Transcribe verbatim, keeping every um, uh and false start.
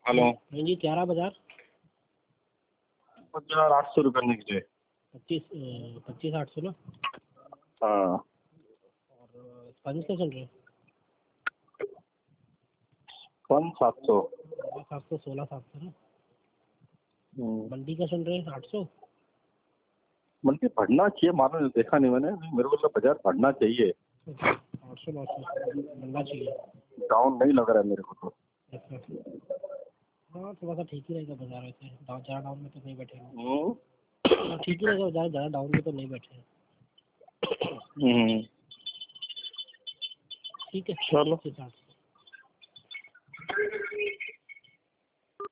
Hello. हाँ जी, क्या रहा बाजार? बाजार आठ सौ रुपये निकले। पच्चीस पच्चीस आठ सौ ना। हाँ। और स्पंज क्या चल रहे हैं? कौन सात सौ। सात सौ सोलह सात सौ ना। मंडी का चल रहे हैं आठ सौ। मंडी बढ़ना चाहिए, मानो देखा नहीं मैंने, मेरे को तो बाजार बढ़ना चाहिए। आठ सौ नौ सौ बढ़ना चाहिए। डाउन नहीं लग रहा है मेरे को तो। अच्छा, हाँ थोड़ा सा ठीक ही रहेगा बाजार वैसे, डाउन ज़्यादा डाउन में तो नहीं बैठे हैं। हम्म। हाँ ठीक ही रहेगा बाजार, ज़्यादा डाउन में तो नहीं बैठे हैं। हम्म। ठीक है चलो। पच्चीस आठ सौ।